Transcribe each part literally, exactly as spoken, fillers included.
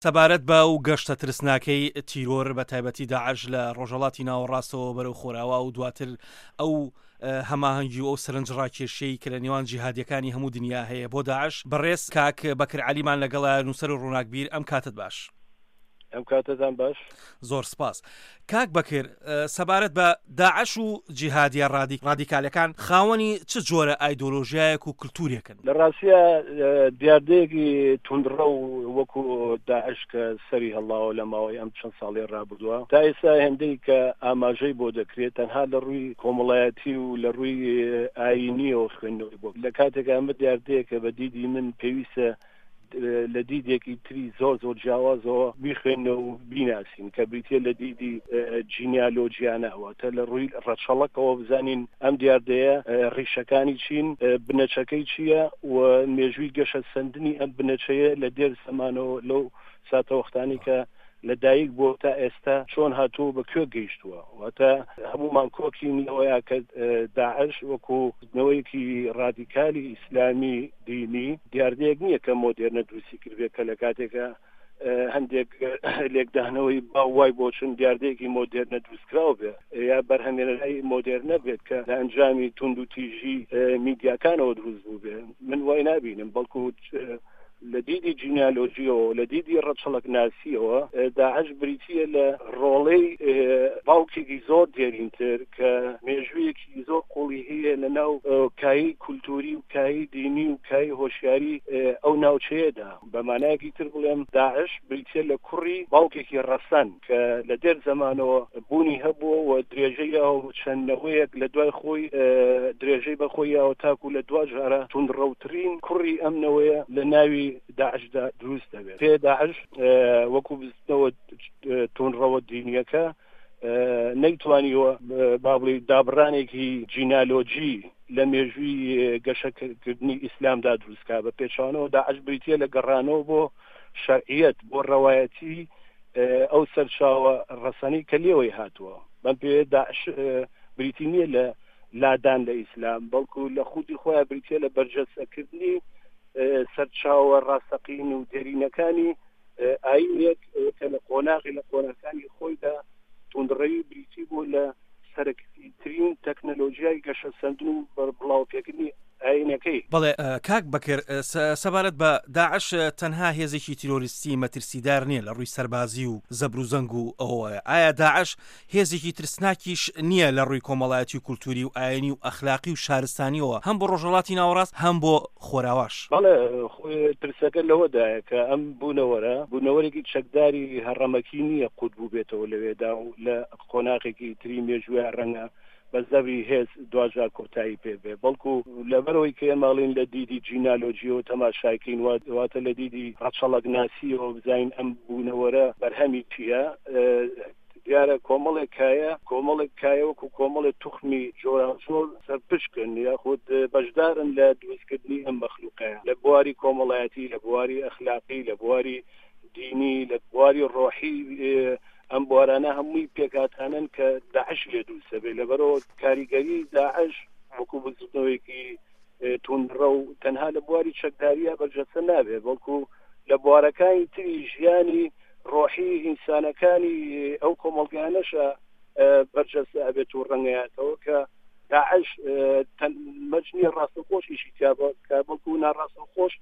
سەبارەت بە و گەشتە ترسناکەی تیرۆر بە تایبەتی داعش لە ڕۆژهەڵاتی ناوەڕاستەوە بەرەو خۆراوە و دواتر ئەو هەماهەنگی و ئەو سەرنج ڕاکێشەی کە لە نێوان جیهادیەکانی هەموو دنیا هەیە بۆ داعش بەڕێز کاک بەکر عەلیمان لەگەڵا نووسەر و ڕووناکبیر ئەم کاتت باش. ئەم کاتتان باش. زۆر سپاس. کاک بەکر سەبارەت بە داعش و جیهادیە ڕادیکالەکان خاوەنی چ جۆرە ئایدۆلۆژیایەک و کللتورێکن؟ لە ڕاستیە دیاردەیەکی توندڕە و وەکو داعش کە سەری هەڵاوە لە ماوەی ئەم چەند ساڵی ڕابردووە تا ئێستا هێندەی کە ئاماژەی بۆ دەکرێت تەنها لە ڕووی کۆمەڵایەتی و لە ڕووی ئاینیەوە خوێندنەوەی بۆ لە کاتێکە ئەمە دیاردەیە کە بە دیدی من پێویستە لە دیدێکی تری زۆر زۆر جیاوازەوە بیخوێنەوە و بیناسین کە بریتە لە دیدی جینیالۆجیانەوە تا لە ڕووی ڕەچەڵەکەوە بزانین ئەم دیاردەیە ڕیشەکانی چین بنەچەکەی چییە و مێژووی گەشە سندنی ئەم بنەچەیە لە دێر زەمانەوە لەو ساتەوەختانی کە لە دایک بۆ تا ئێستا چۆن هاتووە بە کوێ گەیشتووە واتە هەمومان کۆکینەوەیە کە داعش وەکوونەوەیکی ڕادیکالی ئیسلامی دینی دیاردەیەک نییە کە مۆدێرنە دروستی کردبێت کە لە کاتێکە هەندێک لێکدانەوەی باوای بۆچن دیاردەیەکی مۆدێرنە دروستکراوە بێ یا بەرهەمێنەرایی مۆدێرنە بێت کە لە ئەنجامی تونند و تیژی میدیاکانەوە دروست بوو بێ من وای نابینم بەڵکو لە دیدی جینیالۆجیەوە لە دیدی ڕەچەڵک ناسیەوە داعش بریتیە لە ڕۆڵەی باوکێکی زۆر دێرینتر کە مێژوویەکی زۆر قوڵی هەیە لە ناو کایی کولتوری و کایی دینی و کایی هۆشیاری ئەو ناوچەیەدا بەمانایەکی تر بڵێم داعش بریتیە لە کوڕی باوکێکی ڕەسەن کە لە دێر زەمانەوە بوونی هەبووە و درێژەیەوە چەندەوەیەک لە دوای خۆی درێژەی بەخۆیەوە تاکو لە دوا جارە توندڕەوترین کوڕی ئەمنەوەیە لە ناوی داعشدا دروست دەبێت پێ داعش وەکو بستنەوە توندڕەوە دینیەکە نەیتوانیوە با بڵێ دابڕانێکی جینالۆجی لە مێژووی گەشەکردنی ئیسلامدا دروستکا بە پێچوانەوە داعش بریتیە لە گەڕانەوە بۆ شەرعیەت بۆ ڕەوایەتی ئەو سەرچاوە ڕەسەنی کە لێوەی هاتووە بەم پێ داعش بریتی نییە لە لادان لە ئیسلام بەڵکو لە خودی خۆیان بریتیە لە بەرجەستەکردنی سەرچاوە ڕاستەقین و دێرینەکانی ئاینێک کە لە قۆناغی لە قۆناکانی خۆیدا توندڕەوی بریتی بوو لە سەرەکیترین تەکنەلۆژیای گەشە سەندن و بڵاوپێکردنی ئاینەکەی. بەڵێ کاک بەکر سەبارەت بە داعش تەنها هێزێکی تیرۆریستی مەترسیدار نییە لە ڕووی سەربازی و زەبر و زەنگ و ئەوەیە ئایا داعش هێزێکی ترسناکیش نییە لە ڕووی کۆمەڵایەتی و کولتوری و ئاینی و ئەخلاقی و شارستانیەوە هەم بۆ ڕۆژهەڵاتی ناوەڕاست هەم بۆ خۆراواش؟ بەڵێ ترسەکە لەوەدایە کە ئەم بوونەوەرە بوونەوەرێکی چەکداری هەڕەمەکی نییە قوت بوو بێتەوە لەوێدا و لە قۆناغێکی تری مێژووە ڕەنگە بە زەبری هێز دوجار کۆتایی پێبێ بەڵکو لەبەرەوەی کە ئێماڵین لە دیدی جینالۆجیەوە تەماشاکەین واتە لە دیدی ڕەچەڵک ناسیەوە بزین ئەم بوونەوەرە بەرهەمی چییە دیارە کۆمەڵێک کایە کۆمەڵێک کایەوەکو کۆمەڵێک توخمی جۆرانجۆر سەرپشکن یاخود بەشدارن لە دروستکردنی ئەم مەخلوقەیە لە بواری کۆمەڵایەتی لە بواری ئەخلاقی لە بواری دینی لە بواری ڕۆحی ئەم بوارانە هەمووی پێکاتانن کە داعش لێ دروستە بێ لەبەرەوە کاریگەری داعش وەکو بزنەوەیەکی توندڕە و تەنها لە بواری چەکداریە بەرجەستە نابێ بەڵکو لە بوارەکانی تری ژیانی ڕۆحی ئینسانەکانی ئەو کۆمەڵگانەشە بەرجەستە ئەبێت و ڕەنگەیاتەوە کە داعش مەجنی ڕاستەخۆشیشی کا بەڵکو ناڕاستەخۆش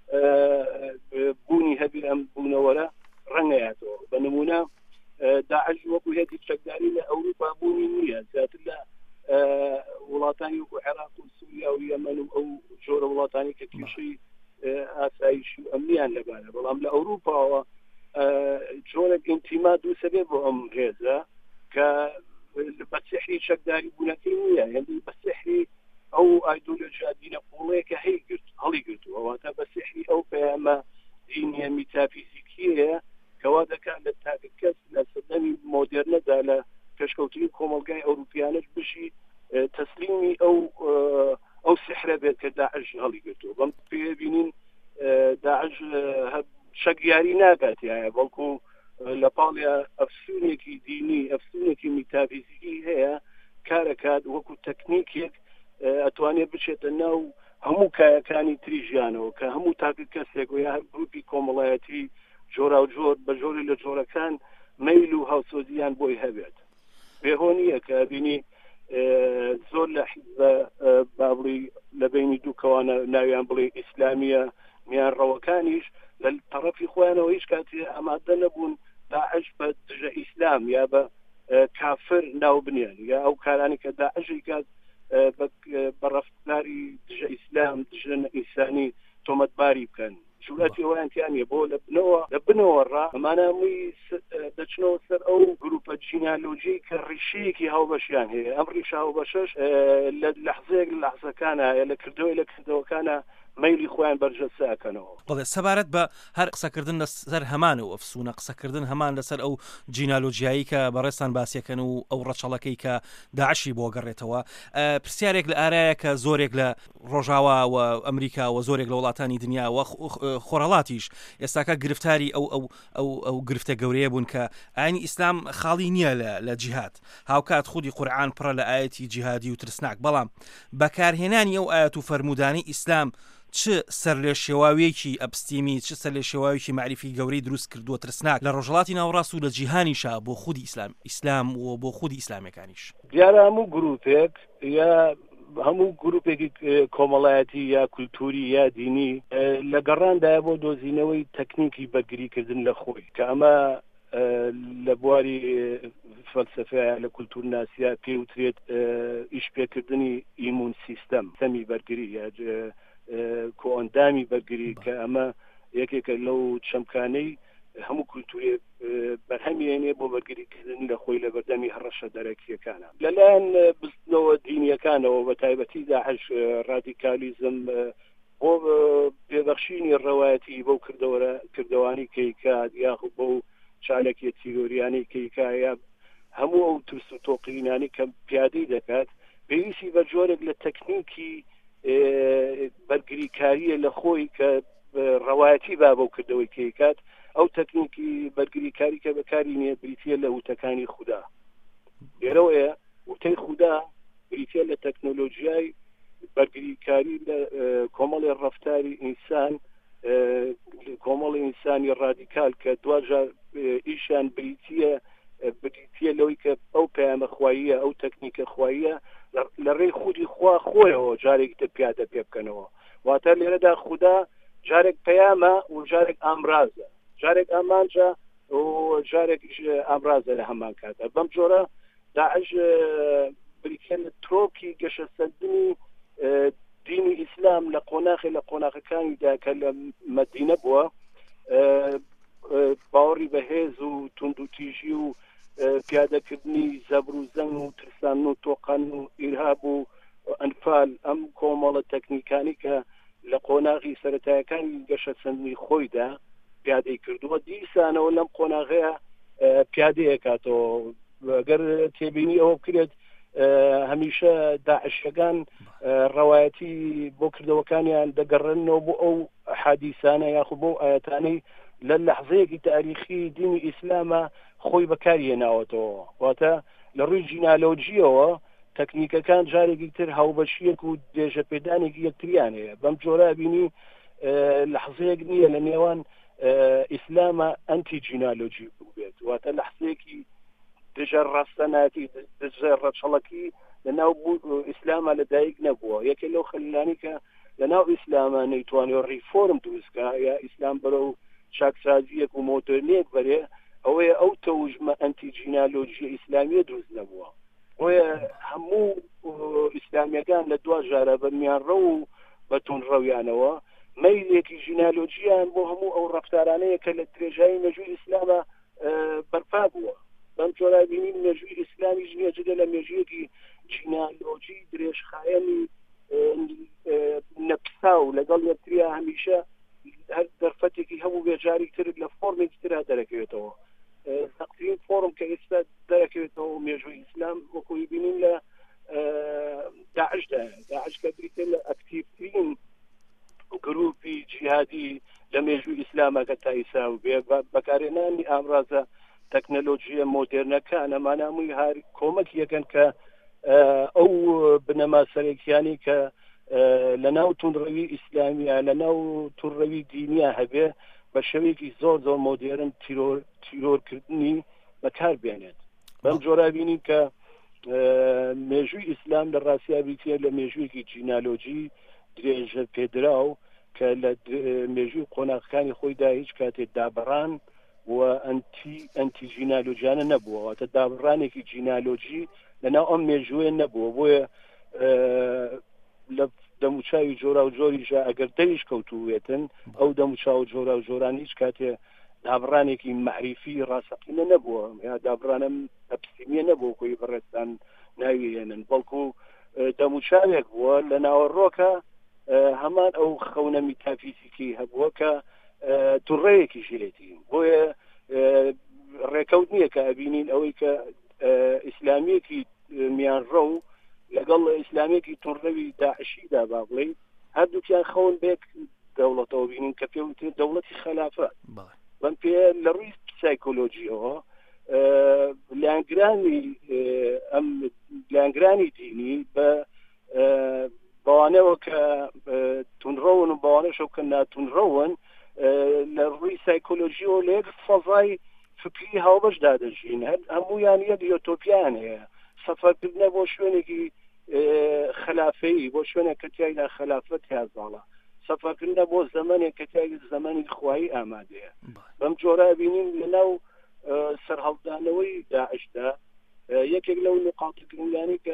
بوونی هەبی ئەم بوونەوەرە ڕەنگەیاتەوە بە نمونە داعش وەکو هێزی چەکداری لە ئەوروپا بوونی نییە زیاتر لە وڵاتانی وەکو عێراق و سووریا و یەمەن و ئەو جۆرە وڵاتانی کە کێشەی ئاسایشی و ئەمنیان لەبارە بەڵام لە ئەوروپاوە جۆرێک ئینتیما دووسە بێ بۆ ئەم هێزە کە بە سحری چەکداری بوونەکەی نییە یعنی بە سحری ئەو ئایدۆلۆژیا دینە قوڵەیەکە هەیگرت هەڵی گرتووە واتە بە سحری ئەو پەیامە دینیە میتافیزیکیەیە کەوا دەکات لە تاکە کەس لە سەردەمی مۆدێرنەدا لە پێشکەوتنی کۆمەلگای ئەوروپیانش بشی تەسلیمی ئەو ئەو سحرە بێت کە داعش هەڵی گرتووە بەم پێ بینین داعش شەکیاری ناکاتیایە بەڵکو لە پاڵیا ئەفسونێکی دینی ئەفسونێکی میتافیزیکی هەیە کارەکات وەکو تەکنیکێک ئەتوانێت بچێتە ناو هەموو کایەکانی تری ژیانەوە کە هەموو تاکە کەسێک و یا هەر گروپی کۆمەڵایەتی جۆرا و جۆر بە جۆری لە جۆرەکان مەیل و هاوسۆزیان بۆی هەبێت بێهۆ نییە کە بینی زۆر لە حیزبە بابڵی لە بینی دوو کەوانە ناویان بڵێ ئیسلامیە میان ڕەوەکانیش لە تەڕەفی خۆیانەوە هیچ کاتی ئامادە نەبوون داعش بە دژە ئیسلام یا بە کافر ناو بنیان یا ئەو کارانی کە داعشی کات بە ڕەفتاری دژە ئیسلام دژە ئینسانی تۆمەتباری بکەن جوڵەتی ئەویانتیانە بۆ لە بنەوە لە بنەوە ڕا ئەمانەمووی دەچنەوە سەر ئەو گروپە جینالۆجی کە ڕیشەیەکی هاوبەشیان هەیە ئەم ڕیشە هاوبەشەش لە لەحزەیەک لە لەحزەکانە لە کردەوەی لە کردەوەکانە مەیلی خۆیان بەرجەساکەنەوە بەڵێ سەبارەت بە هەر قسەکردن لەسەر هەمانە و ئەفسونە قسەکردن هەمان لەسەر ئەو جینالۆجیایی کە بەڕێستان باسیەکەن و ئەو ڕەچەڵەکەی کە داعشی بۆ گەڕێتەوە پرسیارێک لە ئارایە کە زۆرێک لە ڕۆژاوا و ئەمریکا و زۆرێک لە وڵاتانی دنیا و خۆرەڵاتیش ئێستاکە گرفتاری ئەو ئەو ئەو ئەو گرفتە گەورەیە بوون کە ئاینی ئیسلام خاڵی نییە لە جیهاد هاوکات خودی قورئان پڕە لە ئاەتی جیهادی و ترسناک بەڵام بەکارهێنانی ئەو ئاەت و فەرمودانی ئیسلام چ سەر لێ شێواویەکی ئەپستیمی چ سەر لێ شێواویەکی معریفی گەورەی دروست کردووە ترسناک لە ڕۆژهەڵاتی ناوەڕاست و لە جیهانیشا بۆ خودی ئیسلام ئیسلام و بۆ خودی ئیسلامەکانیش دیارە هەموو گروپێک یا هەموو گروپێکی کۆمەڵایەتی یا کولتوری یا دینی لە گەڕاندایە بۆ دۆزینەوەی تەکنیکی بەرگریکردن لە خۆی کە ئەمە لە بواری فەلسەفەیە لە کولتور ناسیە پێوترێت ئیش پێکردنی ئیمون سیستەم سەمی بەرگری یا کۆئەندامی بەرگری کە ئەمە یەکێکە لەو چەمکانەی هەموو کولتوری بەرهەمێنێ بۆ بەرگریکردن لە خۆی لە بەردەمی هەڕەشە دەرەکیەکانە لەلایەن بستنەوە دینیەکانەوە بە تایبەتی داعش ڕادیکالیزم بۆ پێبەخشینی ڕەوایەتی بەو کردەوانی کەیکات یاخود بەو چالێکی تیرۆریانی کەیکایە هەموو ئەو ترس و تۆقینانی کە پیادەی دەکات پێویستی بە جۆرێک لە تەکنیکی بەرگریکاریە لە خۆی کە ڕەوایەتی با بەو کردەوەی کەیکات ئەو تەکنیکی بەرگریکاری کە بەکاری نیە بریتە لە وتەکانی خوددا لێرەوەیە وتەی خوددا بریتە لە تەکنۆلۆژیای بەرگریکاری لە کۆمەڵی ڕەفتاری ئینسان کۆمەڵی ئینسانی ڕادیکال کە دوجار ئیشان بریتە بریتە لەوەی کە ئەو پەیامە خواییە ئەو تەکنیکە خواییە لە ڕێی خودی خوا خۆیەوە جارێک دە پیادە پێ بکەنەوە واتە لێرەدا خوددا جارێک پەیامە و جارێک ئامرازە جارێک ئامانجە و جارێک ئامرازە لە هەمان کاتە بەم جۆرە داعش بریتە لە ترۆکی گەشەسەردنی دینی ئیسلام لە قۆناغی لە قۆناغەکانیدا کە لە مەدینە بووە باوەڕی بەهێز و تونند و تیژی و پیادەکردنی زەبر و زەنگ و ترسان و تۆقان و ئیرهاب و ئەنفال ئەم کۆمەڵە تەکنیکانی کە لە قۆناغی سەرەتایەکانی گەشەسەندنی خۆیدا پیادەی کردووە دیسانەوە لەم قۆناغەیە پیادەیەکاتەوە ئەگەر تێبینی ئەوە بکرێت هەمیشە داعشەکان ڕەوایەتی بۆ کردەوەکانیان دەگەڕێنەوە بۆ ئەو حادیسانە یاخود بۆ ئاەتانەی لە لەحزەیەکی تاریخی دینی ئیسلامە خۆی بەکارهێناوەتەوە واتە لە ڕووی جینالۆجیەوە تەکنیکەکان جارێکی تر هاوبەشیەک و دێژە پێدانێکی یەکتریان هەیە بەم جۆرە بینی لەحزەیەک نییە لە نێوان ئیسلامە ئەنتی جینالۆجی بێت واتە لەحزەیەکی دژە ڕاستەناتی دژە ڕەچەڵەکی لەناو ئیسلامە لەدایک نەبووە یەکێ لەو خەلیلانی کە لەناو ئیسلامە نەیتوانێت ڕیفۆرم دروستکە یا ئیسلام بەرەو چاکسازیەک و مۆدرنیەک بەرێ ئەوەیە ئەو تەوژمە ئەنتی جینالۆجیە ئیسلامیە دروست نەبووە ئەوەیە هەموو ئیسلامیەکان لە دوا ژارە بەمیان ڕە و بەتون ڕەویانەوە مەیلێکی ژینالۆجییان بۆ هەموو ئەو ڕەفتارانەیە کە لە درێژایی مێژووی ئیسلامە بەرپا بووە بەم جۆرە بینین مێژووی ئیسلامی ژنیە جگە لە مێژوویەکی جینالۆجی درێژخایەنی نەپسا و لەگەڵ یەکتریا هەمیشە هەر دەرفەتێکی هەموو بێجاری تر لە فۆرمێکی ترا دەرەکەوێتەوە سەقترین فۆرم کە ئێستا دەرەکەوێتەوە مێژووی ئیسلام وەکوی بینین لە داعشدا داعش کە بریتە لە ئەکتیڤترین گروپی جیهادی لە مێژووی ئیسلامە کە تا ئیسا و بێ بەکارهێنانی ئامرازە تەکنەلۆژیە مۆدرنەکان ئەمانە هەمووی هەر کۆمەک یەکەن کە ئەو بنەما سەرێکیانی کە لە ناو تونڕەوی ئیسلامیە لە ناو تونڕەوی دینیە هەبێ بە شێوەیەکی زۆر زۆر مۆدێرن تیرۆرکردنی بەکاربێنێت بەم جۆرا بینین کە مێژووی ئیسلام لە ڕاستیا بریتە لە مێژوویەکی جینالۆجی درێژە پێدرا و کە لە مێژووی قۆناغەکانی خۆیدا هیچ کاتێک دابڕان و ئەنتی ئەنتی جینالۆجیانە نەبووە تە دابڕانێکی جینالۆجی لەناو ئەم مێژوویە نەبووە بۆیە لە دەموچاوی جۆرا و جۆریژە ئەگەر دەریش کەوتووێتن ئەو دەموچاو و جۆرا و جۆران هیچ کاتێ دابڕانێکی معریفی ڕاستەقینە نەبووە یا دابڕانم ئەپسیمیە نەبوو کۆی بەڕێستان ناویێنن بەڵکو دەموچاوێک بووە لە ناوەڕۆکە هەمان ئەو خەونە میتافیزیکی هەبووە کە توڕەیەکی ژێتی بۆیە ڕێکەوت نییە کە ئەبینین ئەوەی کە ئیسلامیەکی میانڕە و لەگەڵ ئیسلامێکی توڕەوی داعشیدا با بڵێ هەردووکیان خەون بێک دەوڵەتەوە بینین کە پێوتێ دەوڵەتی خلافەت بەم پێ لە ڕووی سایکۆلۆژیەوە لایەنگرانی ئەم لایەنگرانی دینی بە بەوانەوە کە تونڕەون و بەوانەشەو کە ناتونڕەون لە ڕووی سایکۆلۆژیەوە لە یەک فەزای فکری هاوبەشدا دەژین هەموویان یەک یۆتۆپیان هەیە سەفەرکردنە بۆ شوێنێکی خلافەیی بۆ شوێنێک کە تیایدا خلافەت هێزاڵە سەفەرکردنە بۆ زەمانێک کە تیای زەمانی خوایی ئامادەیە بەم جۆرە بینین لەناو سەرهەڵدانەوەی داعشدا یەکێک لەو نقاطەکردنیانی کە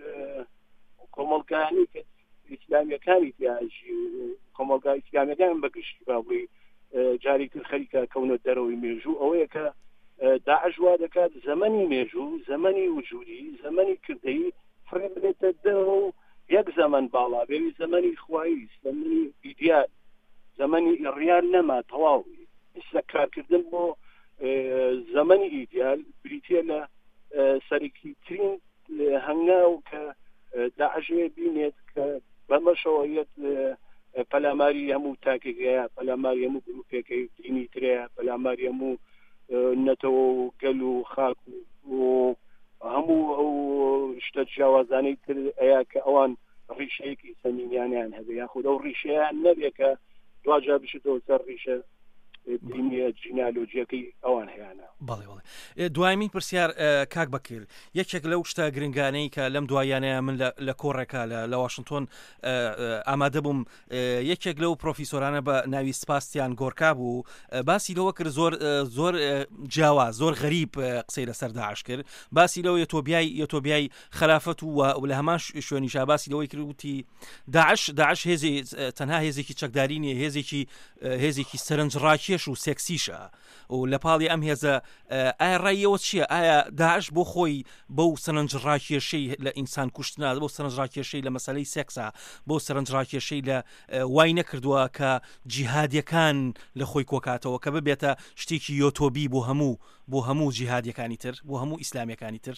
کۆمەڵگانی کە ئیسلامیەکانی تیاژی و کۆمەڵگا ئیسلامیەکان بەگشتی بابووی جاری تر خەریکە کەونە دەرەوەی مێژوو ئەوەیە کە داعش وا دەکات زەمەنی مێژوو زەمەنی وجودی زەمەنی کردەیی فڕێ بدێتە دەرەوە و یەک زەمەن باڵا بێوی زەمەنی خوایی زەمەنی ئیدیال زەمەنی ڕیال نەما تەواوی ئێستا کارکردن بۆ زەمەنی ئیدیال بریتە لە سەرەکیترین هەنگاو کە داعشێ بینێت کە بەمەشەوەیەت پەلاماری هەموو تاکێکەیە پەلاماری هەموو گروپێکەی دینی ترەیە پەلاماری هەموو نەتەوە و گەل و خاک و هەموو ئەو شتە جیاوازانەی تر ئەیە کە ئەوان ڕیشەیەکی سەمینیانیان هەبێ یاخود ئەو ڕیشەیان نەبێ کە دوجا بشێتەوە سەر ڕیشە دینیە جینالۆجیەکەی ئەوان هەیەە بەڵێ بەڵێ دوایمین پرسیار کاک بەکر یەکێک لەو شتە گرنگانەی کە لەم دوایانەیە من لە کۆڕێکا لە واشنگتۆن ئامادە بووم یەکێک لەو پرۆفیسۆرانە بە ناوی سپاستیان گۆرکا بوو باسی لەوە کرد زۆر زۆر جیاواز زۆر غەریب قسەی لەسەر داعش کرد باسی لەوە یەتۆبیای یەتۆبیای خلافەت و لە هەمان شوێنیشا باسی لەوەی کرد وتی داعش داعش هێزی تەنها هێزێکی چەکداری نیە هێزێکی هێزێکی سەرنجڕاکێش و سێکسیشە و لە پاڵی ئەم هێزە ئایا ڕایەوە چییە ئایا داعش بۆ خۆی بەو سەرنجڕاکێشەی لە ئینسان کوشتنا بۆ سەرنجڕاکێشەی لە مەسەلەی سێکسا بۆ سەرنجڕاکێشەی لە وای نەکردووە کە جیهادیەکان لە خۆی کۆکاتەوە کە ببێتە شتێکی یۆتۆبی بۆ هەموو بۆ هەموو جیهادیەکانی تر بۆ هەموو ئیسلامیەکانی تر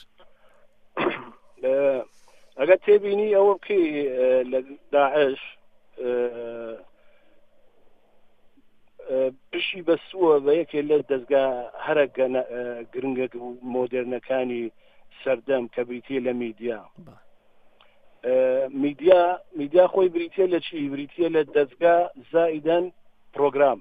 ئەگەر تێبینی ئەوە بکەی لە داعش پشی بەسووە بە یەکێ لە دەستگا هەرە گرنگە مۆدرنەکانی سەردەم کە بریتە لە میدیا میدیا میدیا خۆی بریتە لە چی بریتە لە دەستگا زائیدەن پرۆگرام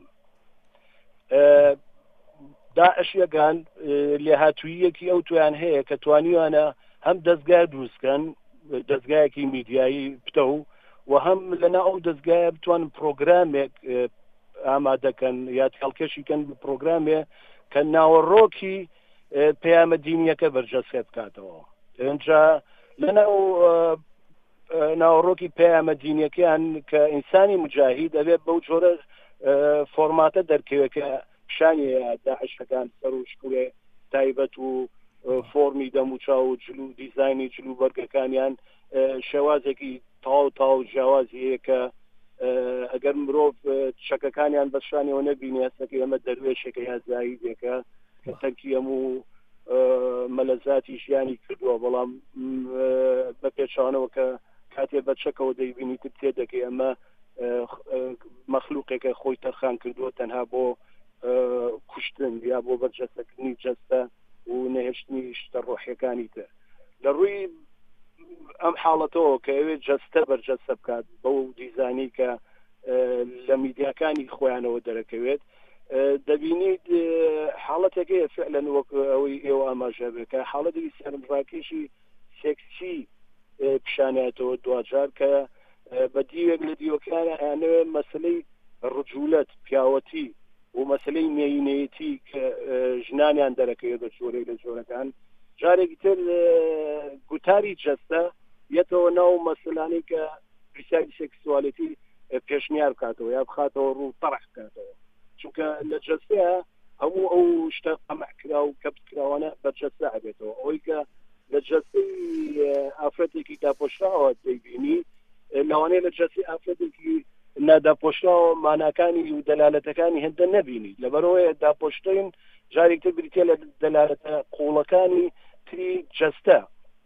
داعش یەکان لێهاتوویەکی ئەو تویان هەیە کە توانیوانە هەم دەستگای دروستکەن دەستگایەکی میدیایی پتە و و هەم لەنا ئەو دەستگایە بتوانن پرۆگرامێک ئامادەکەن یا هەڵکەشیکەن پرۆگرامێ کە ناوەڕۆکی پەیامە دینیەکە بەرجەستە بکاتەوە اینجا لەناو ناوەڕۆکی پەیامە دینیەکەیان کە ئینسانی مجاهید ئەبێت بەو جۆرە فۆرماتە دەرکەوێت کە پیشانی داعشەکان سەر و شکوێ تایبەت و فۆرمی دەموچاو و جلو دیزایانی جلو بەرگەکانیان شێوازێکی تاو تاو جیاوازی هەیە کە ئەگەر مرۆڤ شەکەکانیان بەشانیەوە نەبینی هەستەکە ئەمە دەروێشێکە یا زاییدێکە کە تەرکی هەموو مەلەزاتی ژیانی کردووە بەڵام بە پێچانەوە کە کاتێ بەچەکەوە دەیبینی تر تێدەکەی ئەمە مەخلوقێکە خۆی تەرخان کردووە تەنها بۆ کوشتن یا بۆ بەرجەستەکردنی جەستە و نەهێشتنی شتە ڕۆحیەکانی تر لە ڕووی ئەم حاڵەتەوە کە ئەوێت جەستە بەرجەستە بکات بەو دیزانی کە لە میدیاکانی خۆیانەوە دەرەکەوێت دەبینیت حاڵەتێکەیە فعلەن وەک ئەوەی ئێوە ئاماژە بێت کە حاڵەتێکی سەرنجڕاکێشی سێکسی پیشانێتەوە دوجار کە بە دیوێک لە دیوەکانە ئەیانەوێ مەسلەی ڕجوولەت پیاوەتی و مەسلەی مێینەتی کە ژنانیان دەرەکەوێت بە جۆرەی لە جۆرەکان جارێکی تر گوتاری جەستە یەتەوە ناو مەسلانی کە پرسیاری سێکسوالیتی پێشنیار بکاتەوە یا بخاتەوە ڕوو تەڕح بکاتەوە چونکە لە جەستەیە هەموو ئەو شتە قەمەحکرا و کەپتکراوانە بەرجەستە هەبێتەوە ئەوەی کە لە جەستەی ئافرەتێکی داپۆشراوە دەیبینی لەوانەیە لە جەستی ئافرەتێکی ناداپۆشراوە ماناکانی و دەلالەتەکانی هێندە نەبینی لەبەرەوەی داپۆشتین جارێکتر بریتە لە دەلالەتە قوڵەکانی تری جەستە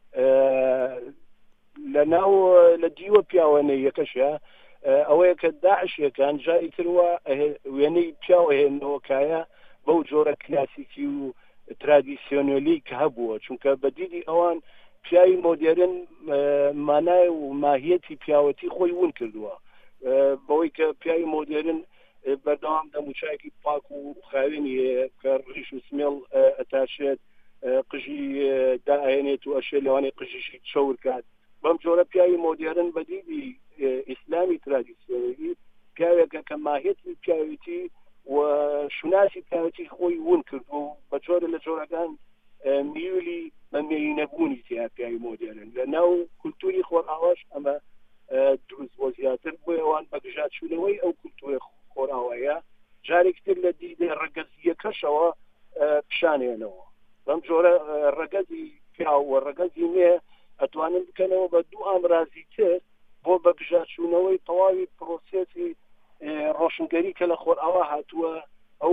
لە ناو لە دیوە پیاوانەی یەکەشە ئەوەیە کە داعشیەکان جاری تروە وێنەی پیاوە هێنەوەکایە بەو جۆرە کلاسیکی و ترادیسیۆنێلی کە هەبووە چونکە بە دیدی ئەوان پیاوی مۆدێرن مانای و ماهیەتی پیاوەتی خۆی ون کردووە بەوەی کە پیاوی مۆدێرن بەردەوام دەموچایەکی پاک و خاوێنی کە ڕیش و سمێڵ ئەتاشێت قژی داهێنێت و ئەشێ لەوانەیە قژیشی چەور کات بەم جۆرە پیاوی مۆدێرن بە دیدی ئیسلامی ترادیسیۆنێلی پیاوێکە کە ماهیەتی پیاوەتی و شوناسی پیاوەتی خۆی ون کردو و بە جۆرە لە جۆرەکان میولی بە مێینەبوونی تیا پیاوی مۆدێرن لە ناو کولتوری خۆرئاواش ئەمە دروست بۆ زیاتر بۆ ئەوان بەگژاتچوونەوەی ئەو کولتوری خۆرئاوایە جارێکتر لە دیدە ڕەگەزیەکەشەوە پیشانێنەوە بەم جۆرە ڕەگەزی پیاو و ڕەگەزی مێ ئەتوانن بکەنەوە بە دوو ئامرازی تر بۆ بەگژاتچوونەوەی تەواوی پرۆسێسی ڕۆشنگەری کە لە خۆرئاوا هاتووە ئەو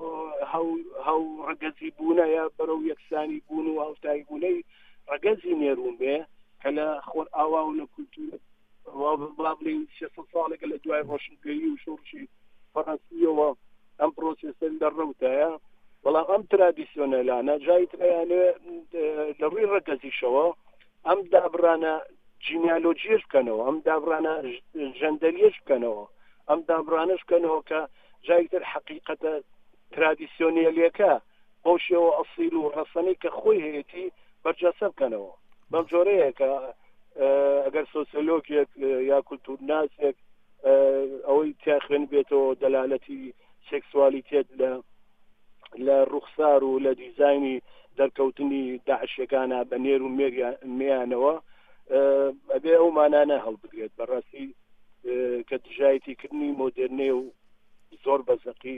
هەو ڕەگەزی بوونە یا بەرەو یەکسانی بوون و هەفتایی بوونەی ڕەگەزی نێروون بێ کە لە خۆرئاوا و لە کولتور بڵین شەسەد ساڵێکە لە دوای ڕۆشنگەری و شۆڕشی فەڕەنسیەوە ئەم پرۆسێسە دەڕەوتایە بەڵام ئەم ترادیسیۆنەلانە جای ترەیانێ لە ڕووی ڕەگەزیشەوە ئەم دابرانە جینیالۆجیش بکەنەوە ئەم دابرانە ژەندەریش بکەنەوە ئەم دابرانش بکەنەوە کە جایتر حقیقەتە ترادیسیۆنێلیەکە بۆ شێوە ئەسیل و ڕەسەنەی کە خۆی هەیەی بەرجەسە بکەنەوە بەم جۆرەیە کە ئەگەر سۆسیۆلۆگێک یا کولتورناسێک ئەوەی تیاخوێن بێتەوە دەلالەتی سێکسوالیتێت لە لە ڕوخسار و لە دیزایانی دەرکەوتنی داعشەکانە بە نێر و میانەوە ئەبێ ئەو مانانە هەڵبگرێت بەڕاستی کە دژایەتیکردنی مۆدرنێ و زۆر بەزەقی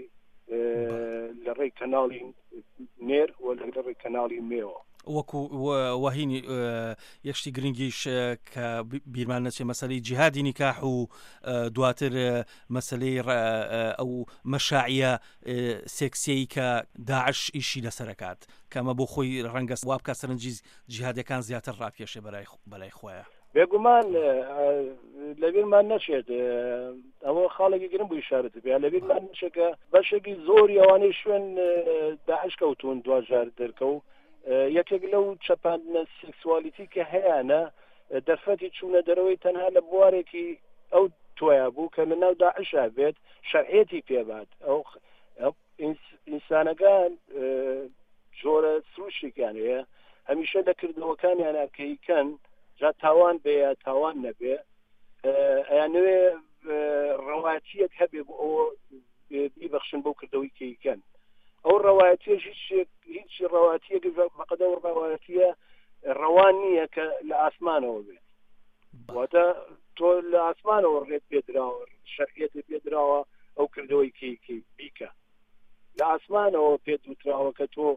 لە ڕێی کەناڵی نێر و لە ڕێی کەناڵی مێوە وەکو وەهینی یەکشتی گرنگیش کە بیرمان نەچێ مەسەلەی جیهادی نیکاح و دواتر مەسەلەی ئەو مەشاعیە سێکسیەی کە داعش ئیشی لەسەرەکات کەمە بۆ خۆی ڕەنگە وابکە سەرنجی جیهادەکان زیاتر ڕاپێشێ بەلای خۆیە بێگومان لەبیرمان نەچێت ئەوە خاڵێکی گرنگ بۆ ئیشارەت بێ لەبیرمان نەچێکە بەشێکی زۆری ئەوانەی شوێن داعش کەوتون دوجار دەرکەوت یەکێک لەو چەپاندنە سێکسوالیتی کە هەیەە دەرفەتی چوونە دەرەوەی تەنها لە بوارێکی ئەو تۆیا بوو کە لە ناو داعشا بێت شەرعێتی پێبات ئەو ئینسانەکان جۆرە سروشتێکیان هەیە هەمیشە لە کردەوەکانیان کەیکەن جا تاوان بێ یا تاوان نەبێ ئەیانوێ ڕەواتیەک هەبێ بۆ ئەوە بیبەخشن بەو کردەوەی کەیکەن ئەو ڕەوایەتیە هیچ ڕەواتیەک بەقەدەر ڕەواتیە ڕەوان نییە کە لە ئاسمانەوە بێت واتە تۆ لە ئاسمانەوە ڕێت پێدراوە شەرعێتە پێدراوە ئەو کردەوەی کەیکی بیکە لە ئاسمانەوە پێت وتراوە کە تۆ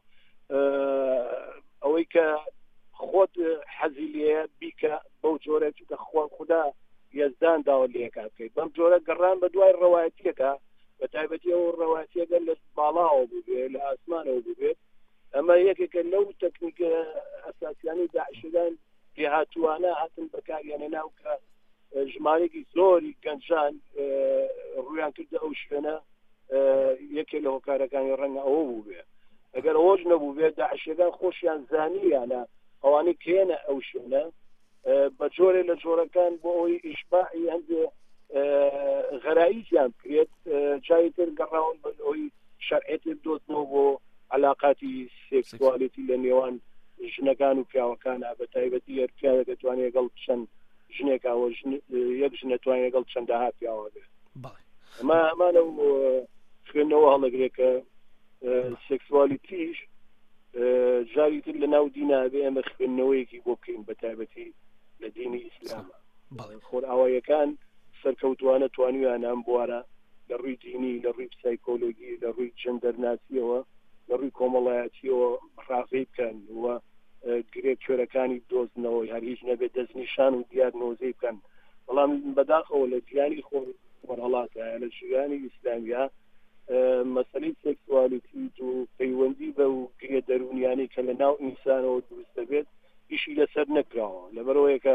ئەوەی کە خۆت حەزی لێە بیکە بەو جۆرەی کە خۆ خوددا یەزدان داوە لێکا بکەیت بەم جۆرە گەڕان بە دوای ڕەوایەتیەکە بە تایبەتی ئەو ڕەواتیەکە لە باڵاوە بووبێت لە ئاسمانەوە بووبێت ئەمە یەکێکە لەو تەکنیکە ئەساسیانی داعشەکان پێهاتوانە هاتن بەکاریانە ناو کە ژمارەی زۆری گەنجان ڕویان کردە ئەو شوێنە یەکێ لە هۆکارەکانی ڕەنگە ئەوە بووبێ ئەگەر ئەوەش نەبوو بێت داعشەکان خۆشیان زانیانە ئەوانەی کێنە ئەو شوێنە بە جۆرێ لە جۆرەکان بۆ ئەوەی ئیشباعی هەندێ غەرایزیان بکرێت جایی تر گەڕاون بە ئەوەی شەرعێتی بدۆزنەوە بۆ علاقاتی سێکسوالیتی لە نێوان ژنەکان و پیاوەکان بە تایبەتی هەر پیاوێک دەتوانێت لەگەڵ چەند ژنێکەوە یەک ژن دەتوانێت لەگەڵ چەندەها پیاوە بێت ئەمە ئەمانە خوێندنەوە هەڵەگرێکە سێکسوالیتیش جاری تر لە ناو دینابێ ئەمە خوێندنەوەیەکی بۆ بکەین بە تایبەتی لە دینی ئیسلامە خۆرئاوایەکان سەرکەوتوانە توانیویان ئەم بوارە لە ڕووی دینی لە ڕووی پسایکۆلۆژی لە ڕووی جەندەرناسیەوە لە ڕووی کۆمەڵایەتیەوە ڕافی بکەن وە گرێ کوێرەکانی دۆزنەوەی هەر هیچ نەبێت دەستنیشان و دیار نۆزەی بکەن بەڵام بەداخەوە لە جیانی خۆ وەرهەڵاتە لە ژیانی ئیسلامیە مەسەلەی سێکسوالیتی و پەیوەندی بە و گرێ دەرونیانی کە لە ناو ئینسانەوە دروست دەبێت ئیشی لەسەر نەکراوە لەبەرەوەی کە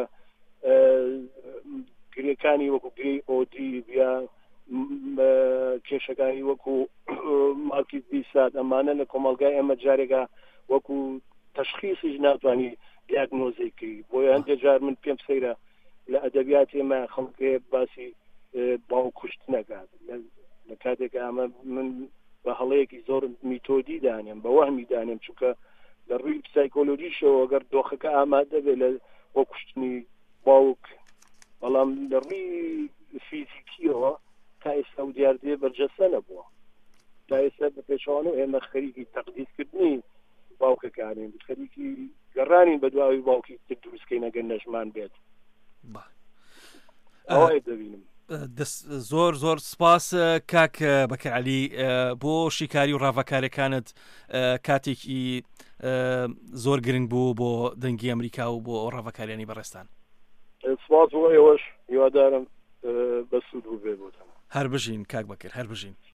گرێکانی وەکو گرێی ئۆدی بیا کێشەکانی وەکو ماڵکی دیسات ئەمانە لە کۆمەلگای ئەمە جارێکە وەکو تەشخیصیش ناتوانانی دیاگنۆزەی کردی بۆیە هەندێک جار من پێم سەیرە لە ئەدەبیاتی ئێمە خەڵکێ باسی باو کوشت نەکات لە کاتێک ئەمە من بە هەڵەیەکی زۆر میتۆدی دانێم بە وەهمی دانێم چونکە لە ڕووی پسایکۆلۆژیشەوە ئەگەر دۆخەکە ئامادە بێت لە بۆ کوشتنی باوک بەڵام لە ڕووی فیزیکیەوە تا ئێستا و دیاردێ بەرجەستە نەبووە تا ئێستا بە پێشەوانە ئێمە خەریکی تەقدیسکردنی باوکەکانین خەریکی گەڕانین بە دواوی باوکی تر دروستکەی نەگەن نەژمان بێت ئەوەی دەبینم زۆر زۆر سپاس کاک بەکرعەلی بۆ شیکاری و ڕاوەکاریەکانت کاتێکی زۆر گرنگ بوو بۆ دەنگی ئەمریکا و بۆ ڕاوەکاریانی بەڕێستان سپاس بۆ ئێوەش هیوادارم بە سوود بوو بێ بۆتەوە هەر بژین کاک بەکر هەر بژین